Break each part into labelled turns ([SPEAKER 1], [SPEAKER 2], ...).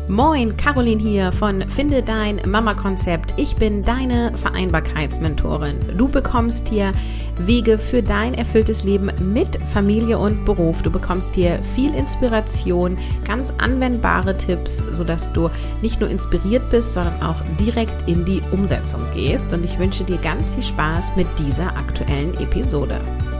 [SPEAKER 1] Moin, Caroline hier von Finde dein Mama-Konzept. Ich bin deine Vereinbarkeitsmentorin. Du bekommst hier Wege für dein erfülltes Leben mit Familie und Beruf. Du bekommst hier viel Inspiration, ganz anwendbare Tipps, sodass du nicht nur inspiriert bist, sondern auch direkt in die Umsetzung gehst. Und ich wünsche dir ganz viel Spaß mit dieser aktuellen Episode.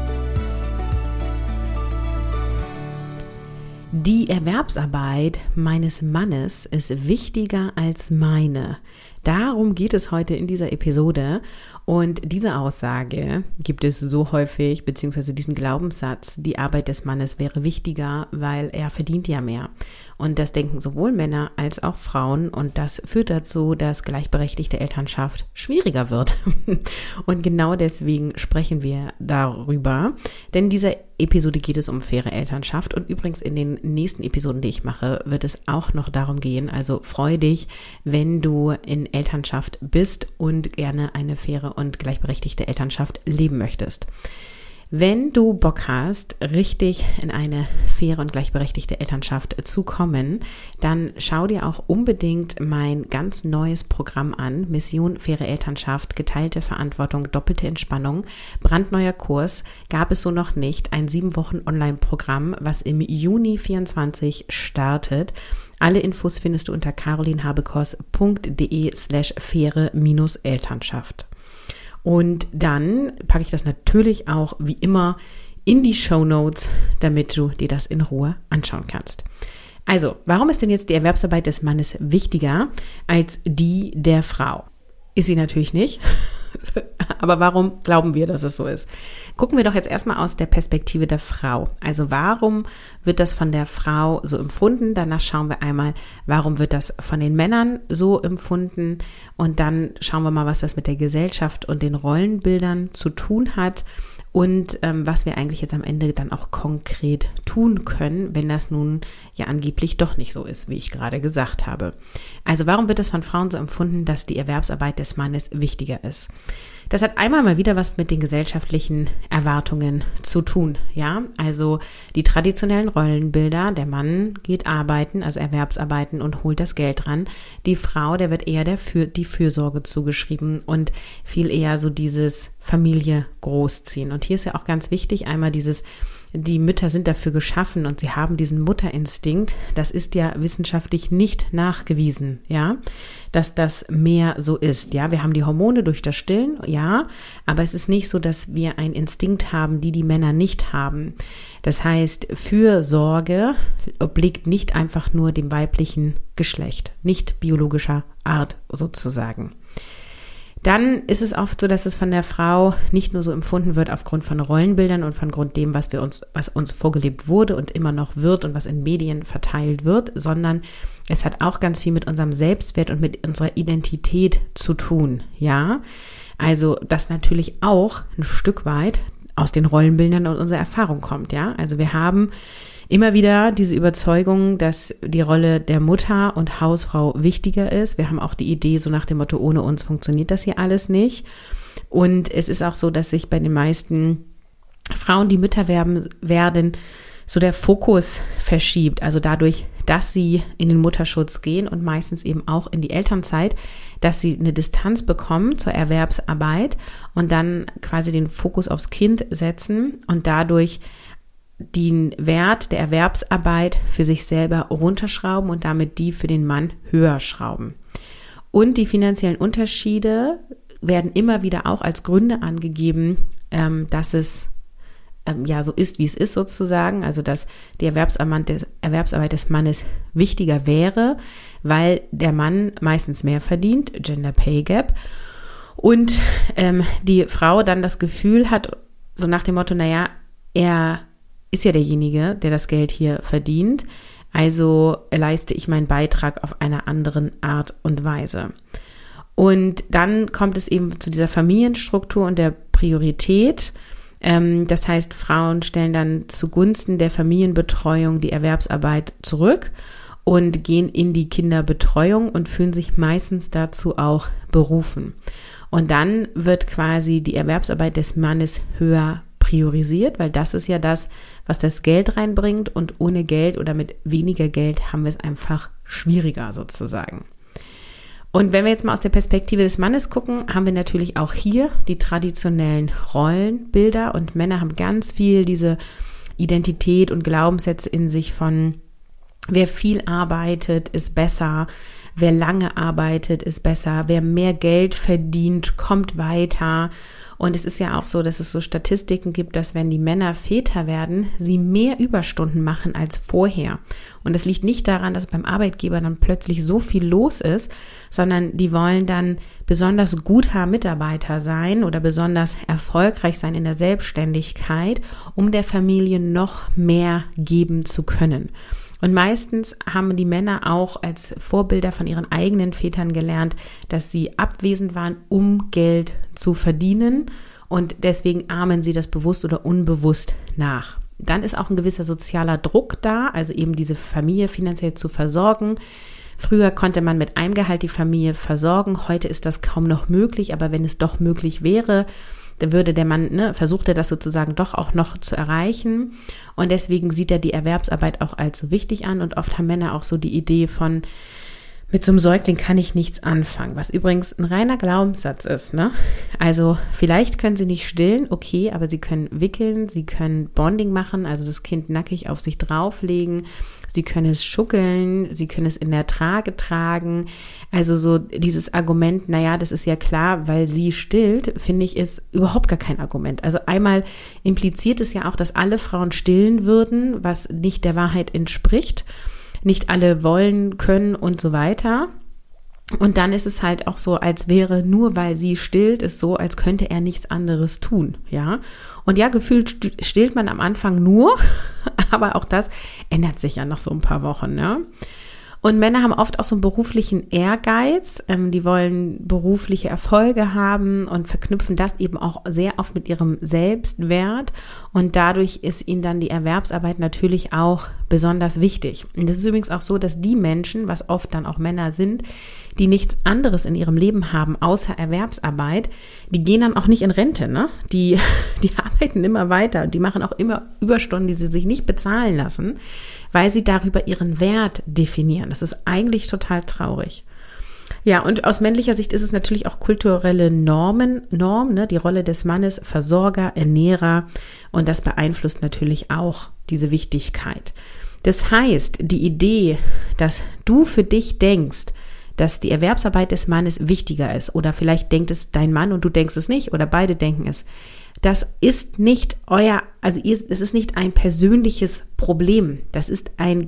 [SPEAKER 1] Die Erwerbsarbeit meines Mannes ist wichtiger als meine. Darum geht es heute in dieser Episode. Und diese Aussage gibt es so häufig, beziehungsweise diesen Glaubenssatz, die Arbeit des Mannes wäre wichtiger, weil er verdient ja mehr. Und das denken sowohl Männer als auch Frauen. Und das führt dazu, dass gleichberechtigte Elternschaft schwieriger wird. Und genau deswegen sprechen wir darüber. Denn in dieser Episode geht es um faire Elternschaft. Und übrigens in den nächsten Episoden, die ich mache, wird es auch noch darum gehen. Also freu dich, wenn du in Elternschaft bist und gerne eine faire und gleichberechtigte Elternschaft leben möchtest. Wenn du Bock hast, richtig in eine faire und gleichberechtigte Elternschaft zu kommen, dann schau dir auch unbedingt mein ganz neues Programm an. Mission faire Elternschaft, geteilte Verantwortung, doppelte Entspannung. Brandneuer Kurs, gab es so noch nicht. Ein 7 Wochen Online-Programm, was im Juni 24 startet. Alle Infos findest du unter carolinhabekos.de/faire-Elternschaft. Und dann packe ich das natürlich auch wie immer in die Shownotes, damit du dir das in Ruhe anschauen kannst. Also, warum ist denn jetzt die Erwerbsarbeit des Mannes wichtiger als die der Frau? Ist sie natürlich nicht. Aber warum glauben wir, dass es so ist? Gucken wir doch jetzt erstmal aus der Perspektive der Frau. Also warum wird das von der Frau so empfunden? Danach schauen wir einmal, warum wird das von den Männern so empfunden? Und dann schauen wir mal, was das mit der Gesellschaft und den Rollenbildern zu tun hat. Und was wir eigentlich jetzt am Ende dann auch konkret tun können, wenn das nun ja angeblich doch nicht so ist, wie ich gerade gesagt habe. Also warum wird es von Frauen so empfunden, dass die Erwerbsarbeit des Mannes wichtiger ist? Das hat einmal mal wieder was mit den gesellschaftlichen Erwartungen zu tun, ja? Also die traditionellen Rollenbilder, der Mann geht arbeiten, also Erwerbsarbeiten und holt das Geld ran. Die Frau, der wird eher die Fürsorge zugeschrieben und viel eher so dieses Familie großziehen. Und hier ist ja auch ganz wichtig, einmal die Mütter sind dafür geschaffen und sie haben diesen Mutterinstinkt. Das ist ja wissenschaftlich nicht nachgewiesen, ja, dass das mehr so ist. Ja, wir haben die Hormone durch das Stillen, ja, aber es ist nicht so, dass wir einen Instinkt haben, die Männer nicht haben. Das heißt, Fürsorge obliegt nicht einfach nur dem weiblichen Geschlecht, nicht biologischer Art sozusagen. Dann ist es oft so, dass es von der Frau nicht nur so empfunden wird aufgrund von Rollenbildern und von Grund dem, was uns vorgelebt wurde und immer noch wird und was in Medien verteilt wird, sondern es hat auch ganz viel mit unserem Selbstwert und mit unserer Identität zu tun, ja. Also, das natürlich auch ein Stück weit aus den Rollenbildern und unserer Erfahrung kommt, ja. Also, wir haben immer wieder diese Überzeugung, dass die Rolle der Mutter und Hausfrau wichtiger ist. Wir haben auch die Idee, so nach dem Motto, ohne uns funktioniert das hier alles nicht. Und es ist auch so, dass sich bei den meisten Frauen, die Mütter werden, so der Fokus verschiebt. Also dadurch, dass sie in den Mutterschutz gehen und meistens eben auch in die Elternzeit, dass sie eine Distanz bekommen zur Erwerbsarbeit und dann quasi den Fokus aufs Kind setzen und dadurch den Wert der Erwerbsarbeit für sich selber runterschrauben und damit die für den Mann höher schrauben. Und die finanziellen Unterschiede werden immer wieder auch als Gründe angegeben, dass es ja so ist, wie es ist sozusagen, also dass die Erwerbsarbeit des Mannes wichtiger wäre, weil der Mann meistens mehr verdient, Gender Pay Gap, und die Frau dann das Gefühl hat, so nach dem Motto, naja, er ist ja derjenige, der das Geld hier verdient, also leiste ich meinen Beitrag auf einer anderen Art und Weise. Und dann kommt es eben zu dieser Familienstruktur und der Priorität. Das heißt, Frauen stellen dann zugunsten der Familienbetreuung die Erwerbsarbeit zurück und gehen in die Kinderbetreuung und fühlen sich meistens dazu auch berufen. Und dann wird quasi die Erwerbsarbeit des Mannes höher priorisiert, weil das ist ja das, was das Geld reinbringt, und ohne Geld oder mit weniger Geld haben wir es einfach schwieriger sozusagen. Und wenn wir jetzt mal aus der Perspektive des Mannes gucken, haben wir natürlich auch hier die traditionellen Rollenbilder und Männer haben ganz viel diese Identität und Glaubenssätze in sich von, wer viel arbeitet, ist besser, wer lange arbeitet, ist besser, wer mehr Geld verdient, kommt weiter. Und es ist ja auch so, dass es so Statistiken gibt, dass wenn die Männer Väter werden, sie mehr Überstunden machen als vorher. Und das liegt nicht daran, dass beim Arbeitgeber dann plötzlich so viel los ist, sondern die wollen dann besonders guter Mitarbeiter sein oder besonders erfolgreich sein in der Selbstständigkeit, um der Familie noch mehr geben zu können. Und meistens haben die Männer auch als Vorbilder von ihren eigenen Vätern gelernt, dass sie abwesend waren, um Geld zu verdienen und deswegen ahmen sie das bewusst oder unbewusst nach. Dann ist auch ein gewisser sozialer Druck da, also eben diese Familie finanziell zu versorgen. Früher konnte man mit einem Gehalt die Familie versorgen, heute ist das kaum noch möglich, aber wenn es doch möglich wäre, dann würde der Mann, versucht er das sozusagen doch auch noch zu erreichen und deswegen sieht er die Erwerbsarbeit auch als so wichtig an und oft haben Männer auch so die Idee von, mit so einem Säugling kann ich nichts anfangen, was übrigens ein reiner Glaubenssatz ist, ne? Also vielleicht können sie nicht stillen, okay, aber sie können wickeln, sie können Bonding machen, also das Kind nackig auf sich drauflegen, sie können es schuckeln, sie können es in der Trage tragen, also so dieses Argument, naja, das ist ja klar, weil sie stillt, finde ich, ist überhaupt gar kein Argument. Also einmal impliziert es ja auch, dass alle Frauen stillen würden, was nicht der Wahrheit entspricht. Nicht alle wollen, können und so weiter. Und dann ist es halt auch so, als wäre nur weil sie stillt, es so, als könnte er nichts anderes tun, ja. Und ja, gefühlt stillt man am Anfang nur, aber auch das ändert sich ja nach so ein paar Wochen, ne? Und Männer haben oft auch so einen beruflichen Ehrgeiz, die wollen berufliche Erfolge haben und verknüpfen das eben auch sehr oft mit ihrem Selbstwert und dadurch ist ihnen dann die Erwerbsarbeit natürlich auch besonders wichtig. Und das ist übrigens auch so, dass die Menschen, was oft dann auch Männer sind, die nichts anderes in ihrem Leben haben außer Erwerbsarbeit, die gehen dann auch nicht in Rente, ne? Die arbeiten immer weiter und die machen auch immer Überstunden, die sie sich nicht bezahlen lassen, weil sie darüber ihren Wert definieren. Das ist eigentlich total traurig. Ja, und aus männlicher Sicht ist es natürlich auch kulturelle Norm, ne? Die Rolle des Mannes, Versorger, Ernährer und das beeinflusst natürlich auch diese Wichtigkeit. Das heißt, die Idee, dass du für dich denkst, dass die Erwerbsarbeit des Mannes wichtiger ist oder vielleicht denkt es dein Mann und du denkst es nicht oder beide denken es. Das ist nicht es ist nicht ein persönliches Problem. Das ist ein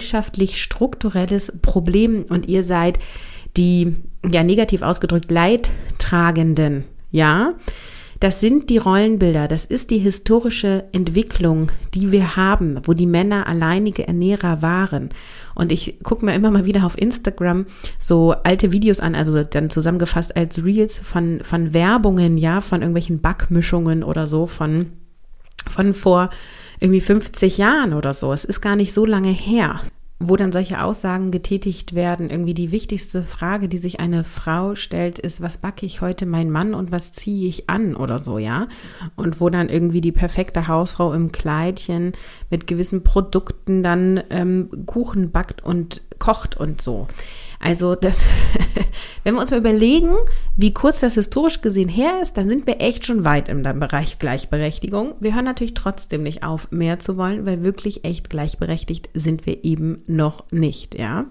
[SPEAKER 1] gesellschaftlich-strukturelles Problem und ihr seid die, ja negativ ausgedrückt, Leidtragenden, ja. Das sind die Rollenbilder, das ist die historische Entwicklung, die wir haben, wo die Männer alleinige Ernährer waren. Und ich gucke mir immer mal wieder auf Instagram so alte Videos an, also dann zusammengefasst als Reels von Werbungen, ja, von irgendwelchen Backmischungen oder so, von vor irgendwie 50 Jahren oder so. Es ist gar nicht so lange her, wo dann solche Aussagen getätigt werden. Irgendwie die wichtigste Frage, die sich eine Frau stellt, ist, was backe ich heute mein Mann und was ziehe ich an oder so, ja? Und wo dann irgendwie die perfekte Hausfrau im Kleidchen mit gewissen Produkten dann Kuchen backt und kocht und so. Also das, wenn wir uns mal überlegen, wie kurz das historisch gesehen her ist, dann sind wir echt schon weit im Bereich Gleichberechtigung. Wir hören natürlich trotzdem nicht auf, mehr zu wollen, weil wirklich echt gleichberechtigt sind wir eben noch nicht, ja.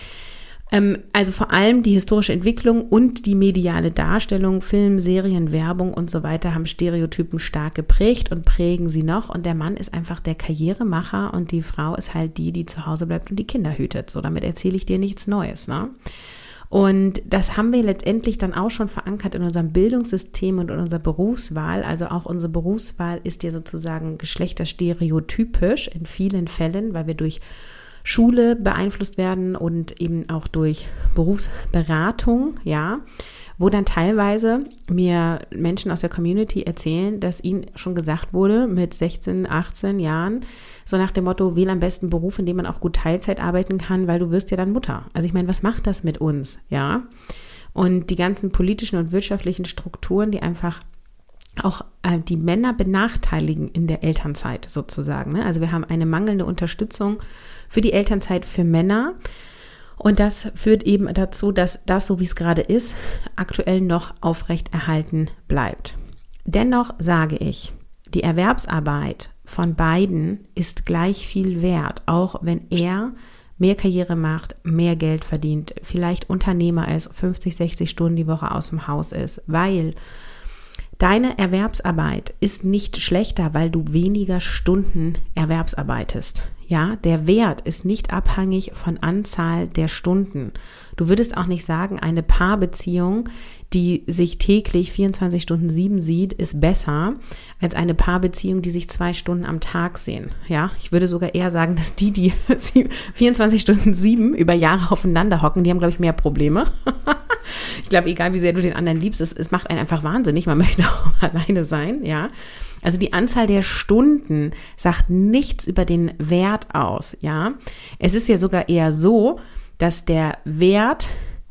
[SPEAKER 1] Also vor allem die historische Entwicklung und die mediale Darstellung, Film, Serien, Werbung und so weiter haben Stereotypen stark geprägt und prägen sie noch. Und der Mann ist einfach der Karrieremacher und die Frau ist halt die zu Hause bleibt und die Kinder hütet. So, damit erzähle ich dir nichts Neues, ne? Und das haben wir letztendlich dann auch schon verankert in unserem Bildungssystem und in unserer Berufswahl. Also auch unsere Berufswahl ist ja sozusagen geschlechterstereotypisch in vielen Fällen, weil wir durch Schule beeinflusst werden und eben auch durch Berufsberatung, ja, wo dann teilweise mir Menschen aus der Community erzählen, dass ihnen schon gesagt wurde mit 16, 18 Jahren, so nach dem Motto, wähl am besten einen Beruf, in dem man auch gut Teilzeit arbeiten kann, weil du wirst ja dann Mutter. Also ich meine, was macht das mit uns, ja? Und die ganzen politischen und wirtschaftlichen Strukturen, die einfach auch die Männer benachteiligen in der Elternzeit sozusagen, ne? Also wir haben eine mangelnde Unterstützung für die Elternzeit für Männer Und das führt eben dazu, dass das, so wie es gerade ist, aktuell noch aufrechterhalten bleibt. Dennoch sage ich, die Erwerbsarbeit von beiden ist gleich viel wert, auch wenn er mehr Karriere macht, mehr Geld verdient, vielleicht Unternehmer ist, 50, 60 Stunden die Woche aus dem Haus ist, weil deine Erwerbsarbeit ist nicht schlechter, weil du weniger Stunden erwerbsarbeitest. Ja, der Wert ist nicht abhängig von Anzahl der Stunden. Du würdest auch nicht sagen, eine Paarbeziehung, die sich täglich 24/7 sieht, ist besser als eine Paarbeziehung, die sich 2 Stunden am Tag sehen. Ja, ich würde sogar eher sagen, dass die 24/7 über Jahre aufeinander hocken, die haben, glaube ich, mehr Probleme. Ich glaube, egal wie sehr du den anderen liebst, es macht einen einfach wahnsinnig. Man möchte auch alleine sein, ja. Also die Anzahl der Stunden sagt nichts über den Wert aus, ja. Es ist ja sogar eher so, dass der Wert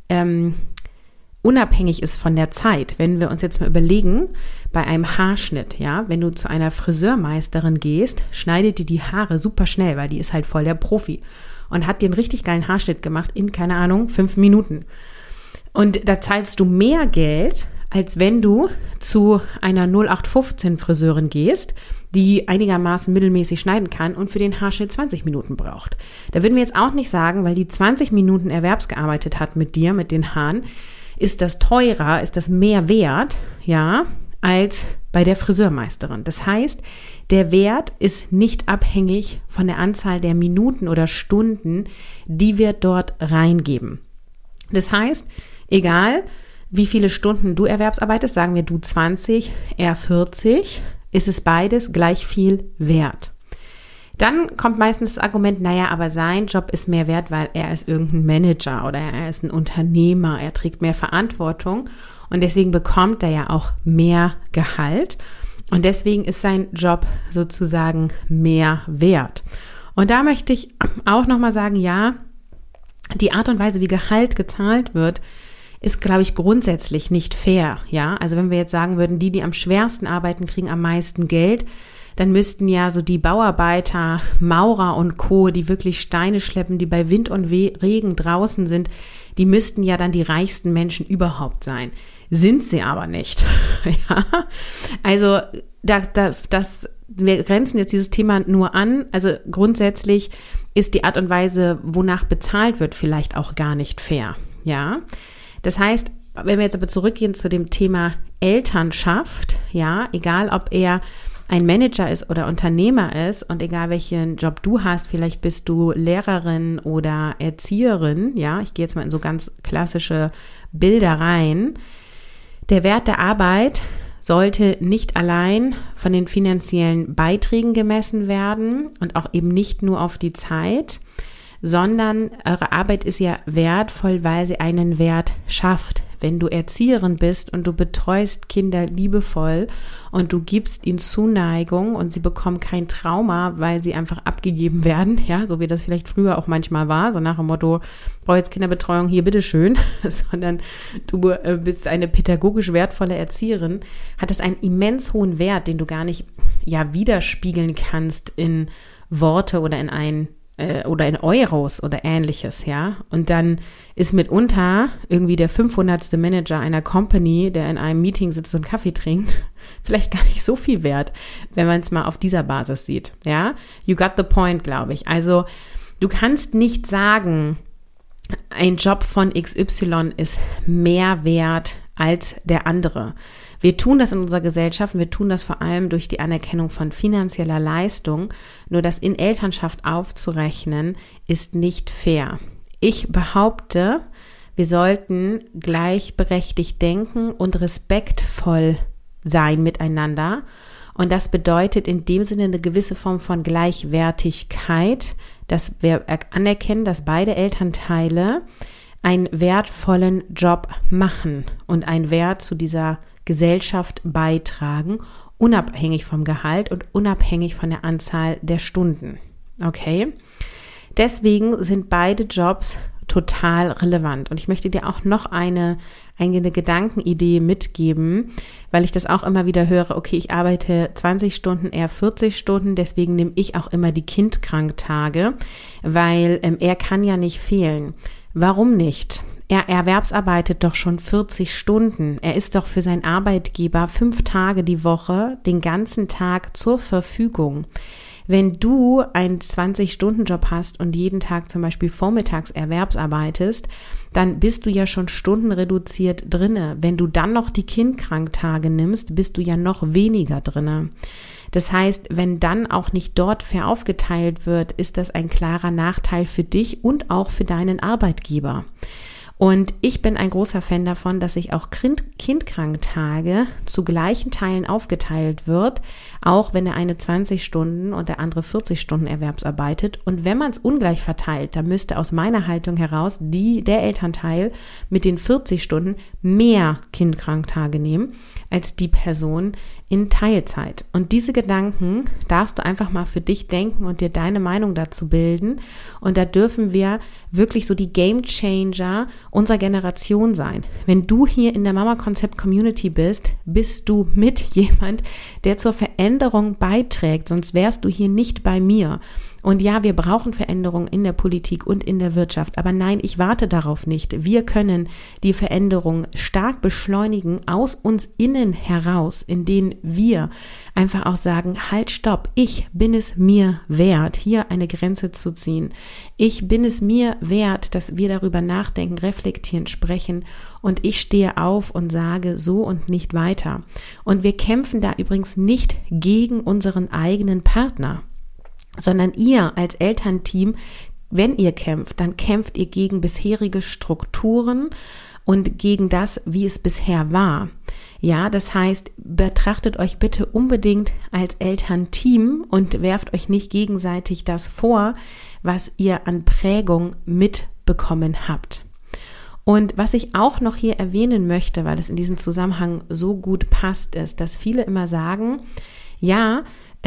[SPEAKER 1] unabhängig ist von der Zeit. Wenn wir uns jetzt mal überlegen, bei einem Haarschnitt, ja, wenn du zu einer Friseurmeisterin gehst, schneidet die Haare super schnell, weil die ist halt voll der Profi und hat dir einen richtig geilen Haarschnitt gemacht in, keine Ahnung, 5 Minuten. Und da zahlst du mehr Geld, als wenn du zu einer 0815 Friseurin gehst, die einigermaßen mittelmäßig schneiden kann und für den Haarschnitt 20 Minuten braucht. Da würden wir jetzt auch nicht sagen, weil die 20 Minuten erwerbsgearbeitet hat mit dir, mit den Haaren, ist das teurer, ist das mehr wert, ja, als bei der Friseurmeisterin. Das heißt, der Wert ist nicht abhängig von der Anzahl der Minuten oder Stunden, die wir dort reingeben. Das heißt, egal wie viele Stunden du erwerbsarbeitest, sagen wir du 20, er 40, ist es beides gleich viel wert. Dann kommt meistens das Argument, naja, aber sein Job ist mehr wert, weil er ist irgendein Manager oder er ist ein Unternehmer, er trägt mehr Verantwortung und deswegen bekommt er ja auch mehr Gehalt und deswegen ist sein Job sozusagen mehr wert. Und da möchte ich auch nochmal sagen, ja, die Art und Weise, wie Gehalt gezahlt wird, ist, glaube ich, grundsätzlich nicht fair, ja. Also wenn wir jetzt sagen würden, die am schwersten arbeiten, kriegen am meisten Geld, dann müssten ja so die Bauarbeiter, Maurer und Co., die wirklich Steine schleppen, die bei Wind und Regen draußen sind, die müssten ja dann die reichsten Menschen überhaupt sein. Sind sie aber nicht, ja. Also wir grenzen jetzt dieses Thema nur an. Also grundsätzlich ist die Art und Weise, wonach bezahlt wird, vielleicht auch gar nicht fair, ja. Das heißt, wenn wir jetzt aber zurückgehen zu dem Thema Elternschaft, ja, egal ob er ein Manager ist oder Unternehmer ist und egal welchen Job du hast, vielleicht bist du Lehrerin oder Erzieherin, ja, ich gehe jetzt mal in so ganz klassische Bilder rein. Der Wert der Arbeit sollte nicht allein von den finanziellen Beiträgen gemessen werden und auch eben nicht nur auf die Zeit, sondern eure Arbeit ist ja wertvoll, weil sie einen Wert schafft. Wenn du Erzieherin bist und du betreust Kinder liebevoll und du gibst ihnen Zuneigung und sie bekommen kein Trauma, weil sie einfach abgegeben werden, ja, so wie das vielleicht früher auch manchmal war, so nach dem Motto, brauche jetzt Kinderbetreuung, hier bitteschön, sondern du bist eine pädagogisch wertvolle Erzieherin, hat das einen immens hohen Wert, den du gar nicht, ja, widerspiegeln kannst in Worte oder in Euros oder ähnliches, ja. Und dann ist mitunter irgendwie der 500. Manager einer Company, der in einem Meeting sitzt und Kaffee trinkt, vielleicht gar nicht so viel wert, wenn man es mal auf dieser Basis sieht, ja. You got the point, glaube ich. Also du kannst nicht sagen, ein Job von XY ist mehr wert als der andere. Wir tun das in unserer Gesellschaft, wir tun das vor allem durch die Anerkennung von finanzieller Leistung. Nur das in Elternschaft aufzurechnen, ist nicht fair. Ich behaupte, wir sollten gleichberechtigt denken und respektvoll sein miteinander. Und das bedeutet in dem Sinne eine gewisse Form von Gleichwertigkeit, dass wir anerkennen, dass beide Elternteile einen wertvollen Job machen und einen Wert zu dieser Gesellschaft beitragen, unabhängig vom Gehalt und unabhängig von der Anzahl der Stunden. Okay? Deswegen sind beide Jobs total relevant. Und ich möchte dir auch noch eine Gedankenidee mitgeben, weil ich das auch immer wieder höre, okay, ich arbeite 20 Stunden, er 40 Stunden, deswegen nehme ich auch immer die Kindkranktage, weil er kann ja nicht fehlen. Warum nicht? Er erwerbsarbeitet doch schon 40 Stunden. Er ist doch für seinen Arbeitgeber 5 Tage die Woche, den ganzen Tag zur Verfügung. Wenn du einen 20-Stunden-Job hast und jeden Tag zum Beispiel vormittags erwerbsarbeitest, dann bist du ja schon stundenreduziert drinne. Wenn du dann noch die Kindkranktage nimmst, bist du ja noch weniger drinne. Das heißt, wenn dann auch nicht dort fair aufgeteilt wird, ist das ein klarer Nachteil für dich und auch für deinen Arbeitgeber. Und ich bin ein großer Fan davon, dass sich auch Kindkranktage zu gleichen Teilen aufgeteilt wird, auch wenn der eine 20 Stunden und der andere 40 Stunden erwerbsarbeitet. Und wenn man es ungleich verteilt, dann müsste aus meiner Haltung heraus der Elternteil mit den 40 Stunden mehr Kindkranktage nehmen als die Person in Teilzeit. Und diese Gedanken darfst du einfach mal für dich denken und dir deine Meinung dazu bilden. Und da dürfen wir wirklich so die Gamechanger unserer Generation sein. Wenn du hier in der Mama-Konzept-Community bist, bist du mit jemand, der zur Veränderung beiträgt, sonst wärst du hier nicht bei mir. Und ja, wir brauchen Veränderung in der Politik und in der Wirtschaft, aber nein, ich warte darauf nicht. Wir können die Veränderung stark beschleunigen aus uns innen heraus, in denen wir einfach auch sagen, halt, stopp, ich bin es mir wert, hier eine Grenze zu ziehen. Ich bin es mir wert, dass wir darüber nachdenken, reflektieren, sprechen und ich stehe auf und sage so und nicht weiter. Und wir kämpfen da übrigens nicht gegen unseren eigenen Partner, sondern ihr als Elternteam, wenn ihr kämpft, dann kämpft ihr gegen bisherige Strukturen und gegen das, wie es bisher war. Ja, das heißt, betrachtet euch bitte unbedingt als Elternteam und werft euch nicht gegenseitig das vor, was ihr an Prägung mitbekommen habt. Und was ich auch noch hier erwähnen möchte, weil es in diesem Zusammenhang so gut passt, ist, dass viele immer sagen, ja,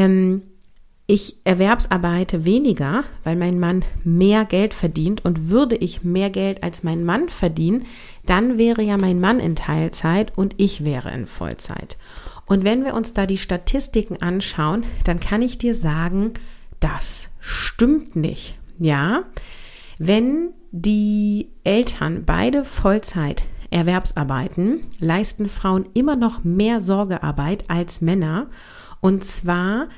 [SPEAKER 1] ich erwerbsarbeite weniger, weil mein Mann mehr Geld verdient und würde ich mehr Geld als mein Mann verdienen, dann wäre ja mein Mann in Teilzeit und ich wäre in Vollzeit. Und wenn wir uns da die Statistiken anschauen, dann kann ich dir sagen, das stimmt nicht. Ja, wenn die Eltern beide Vollzeit erwerbsarbeiten, leisten Frauen immer noch mehr Sorgearbeit als Männer und zwar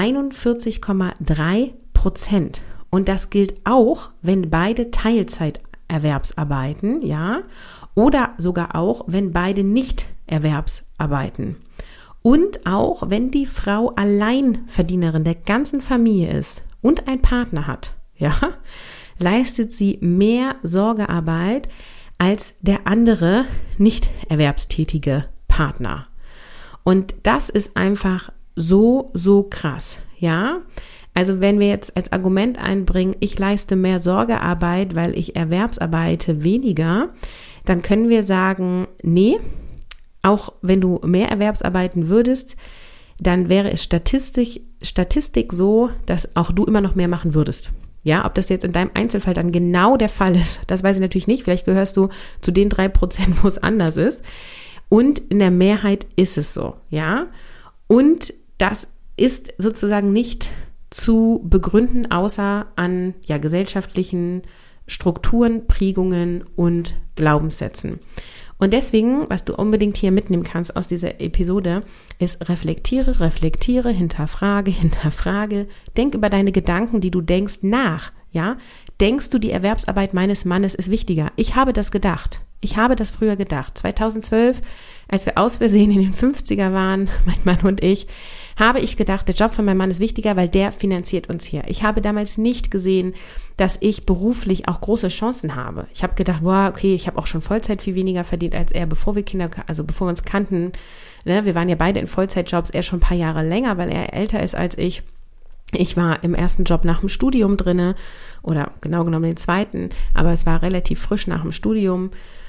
[SPEAKER 1] 41,3%. Und das gilt auch, wenn beide Teilzeit erwerbsarbeiten, ja, oder sogar auch, wenn beide nicht erwerbsarbeiten. Und auch, wenn die Frau Alleinverdienerin der ganzen Familie ist und einen Partner hat, ja, leistet sie mehr Sorgearbeit als der andere nicht erwerbstätige Partner. Und das ist einfach so krass, ja. Also wenn wir jetzt als Argument einbringen, ich leiste mehr Sorgearbeit, weil ich erwerbsarbeite weniger, dann können wir sagen, nee, auch wenn du mehr erwerbsarbeiten würdest, dann wäre es Statistik so, dass auch du immer noch mehr machen würdest. Ja, ob das jetzt in deinem Einzelfall dann genau der Fall ist, das weiß ich natürlich nicht. Vielleicht gehörst du zu den 3%, wo es anders ist. Und in der Mehrheit ist es so, ja. Und das ist sozusagen nicht zu begründen, außer an gesellschaftlichen Strukturen, Prägungen und Glaubenssätzen. Und deswegen, was du unbedingt hier mitnehmen kannst aus dieser Episode, ist reflektiere, hinterfrage, denk über deine Gedanken, die du denkst, nach, ja? Denkst du, die Erwerbsarbeit meines Mannes ist wichtiger? Ich habe das gedacht. Ich habe das früher gedacht. 2012, als wir aus Versehen in den 50er waren, mein Mann und ich, habe ich gedacht, der Job von meinem Mann ist wichtiger, weil der finanziert uns hier. Ich habe damals nicht gesehen, dass ich beruflich auch große Chancen habe. Ich habe gedacht, okay, ich habe auch schon Vollzeit viel weniger verdient als er, bevor wir uns kannten. Ne? Wir waren ja beide in Vollzeitjobs, er schon ein paar Jahre länger, weil er älter ist als ich. Ich war im ersten Job nach dem Studium drinne oder genau genommen den zweiten, aber es war relativ frisch nach dem Studium.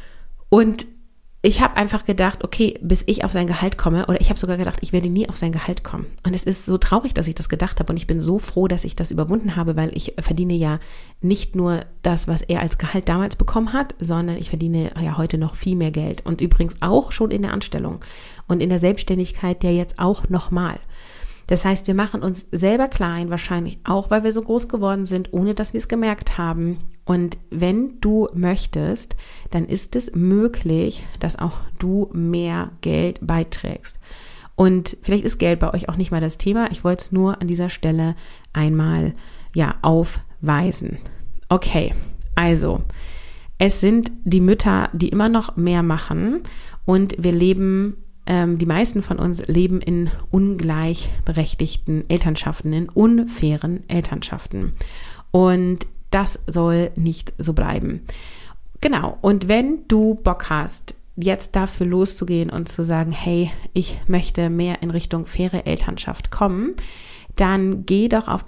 [SPEAKER 1] Und ich habe einfach gedacht, okay, bis ich auf sein Gehalt komme, oder ich habe sogar gedacht, ich werde nie auf sein Gehalt kommen. Und es ist so traurig, dass ich das gedacht habe und ich bin so froh, dass ich das überwunden habe, weil ich verdiene ja nicht nur das, was er als Gehalt damals bekommen hat, sondern ich verdiene ja heute noch viel mehr Geld und übrigens auch schon in der Anstellung und in der Selbstständigkeit ja jetzt auch nochmal. Das heißt, wir machen uns selber klein, wahrscheinlich auch, weil wir so groß geworden sind, ohne dass wir es gemerkt haben. Und wenn du möchtest, dann ist es möglich, dass auch du mehr Geld beiträgst. Und vielleicht ist Geld bei euch auch nicht mal das Thema. Ich wollte es nur an dieser Stelle einmal aufweisen. Okay, also es sind die Mütter, die immer noch mehr machen und wir leben, die meisten von uns leben in ungleichberechtigten Elternschaften, in unfairen Elternschaften. Und das soll nicht so bleiben. Genau, und wenn du Bock hast, jetzt dafür loszugehen und zu sagen, hey, ich möchte mehr in Richtung faire Elternschaft kommen, dann geh doch auf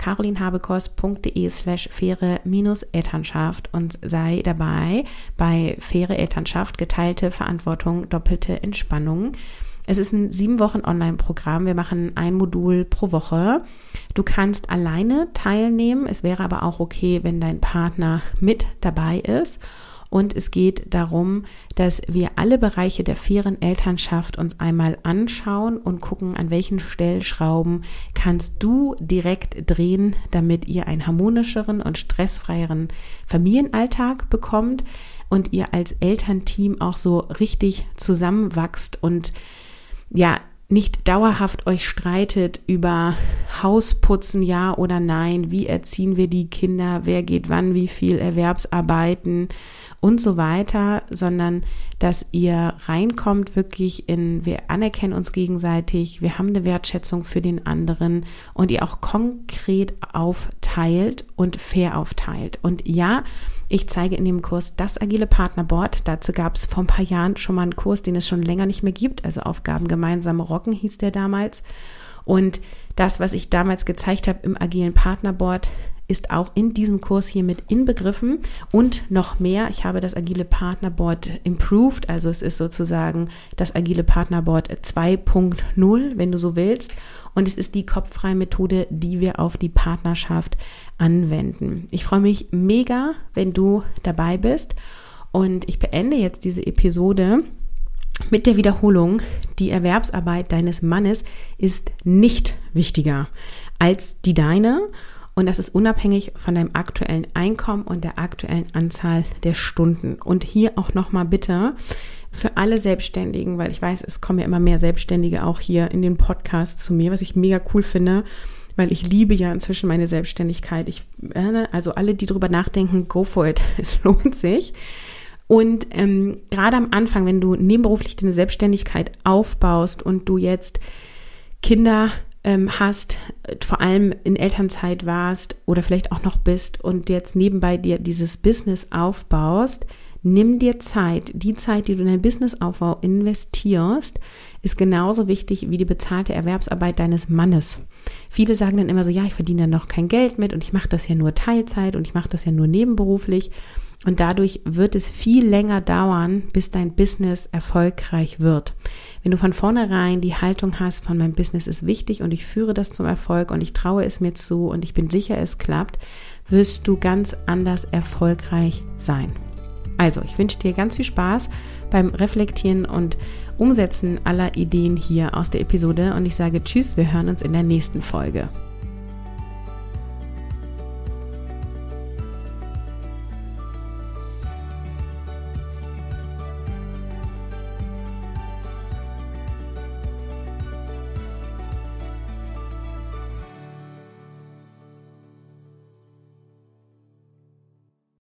[SPEAKER 1] carolinhabekos.de/faire-Elternschaft und sei dabei bei faire Elternschaft, geteilte Verantwortung, doppelte Entspannung. Es ist ein 7 Wochen Online-Programm. Wir machen ein Modul pro Woche. Du kannst alleine teilnehmen. Es wäre aber auch okay, wenn dein Partner mit dabei ist. Und es geht darum, dass wir alle Bereiche der fairen Elternschaft uns einmal anschauen und gucken, an welchen Stellschrauben kannst du direkt drehen, damit ihr einen harmonischeren und stressfreieren Familienalltag bekommt und ihr als Elternteam auch so richtig zusammenwachst und nicht dauerhaft euch streitet über Hausputzen, ja oder nein, wie erziehen wir die Kinder, wer geht wann, wie viel Erwerbsarbeiten und so weiter, sondern dass ihr reinkommt wirklich wir anerkennen uns gegenseitig, wir haben eine Wertschätzung für den anderen und ihr auch konkret aufteilt und fair aufteilt. Und ja, ich zeige in dem Kurs das agile Partnerboard. Dazu gab es vor ein paar Jahren schon mal einen Kurs, den es schon länger nicht mehr gibt. Also Aufgaben gemeinsam rocken hieß der damals. Und das, was ich damals gezeigt habe im agilen Partnerboard, ist auch in diesem Kurs hier mit inbegriffen und noch mehr. Ich habe das agile Partnerboard improved, also es ist sozusagen das agile Partnerboard 2.0, wenn du so willst. Und es ist die kopffreie Methode, die wir auf die Partnerschaft anwenden. Ich freue mich mega, wenn du dabei bist. Und ich beende jetzt diese Episode mit der Wiederholung: Die Erwerbsarbeit deines Mannes ist nicht wichtiger als die deine. Und das ist unabhängig von deinem aktuellen Einkommen und der aktuellen Anzahl der Stunden. Und hier auch nochmal bitte für alle Selbstständigen, weil ich weiß, es kommen ja immer mehr Selbstständige auch hier in den Podcast zu mir, was ich mega cool finde, weil ich liebe ja inzwischen meine Selbstständigkeit. Also alle, die drüber nachdenken, go for it, es lohnt sich. Und gerade am Anfang, wenn du nebenberuflich deine Selbstständigkeit aufbaust und du jetzt Kinder hast, vor allem in Elternzeit warst oder vielleicht auch noch bist und jetzt nebenbei dir dieses Business aufbaust, nimm dir Zeit. Die Zeit, die du in deinen Businessaufbau investierst, ist genauso wichtig wie die bezahlte Erwerbsarbeit deines Mannes. Viele sagen dann immer so, ja, ich verdiene dann noch kein Geld mit und ich mache das ja nur Teilzeit und ich mache das ja nur nebenberuflich. Und dadurch wird es viel länger dauern, bis dein Business erfolgreich wird. Wenn du von vornherein die Haltung hast, von meinem Business ist wichtig und ich führe das zum Erfolg und ich traue es mir zu und ich bin sicher, es klappt, wirst du ganz anders erfolgreich sein. Also, ich wünsche dir ganz viel Spaß beim Reflektieren und Umsetzen aller Ideen hier aus der Episode und ich sage Tschüss, wir hören uns in der nächsten Folge.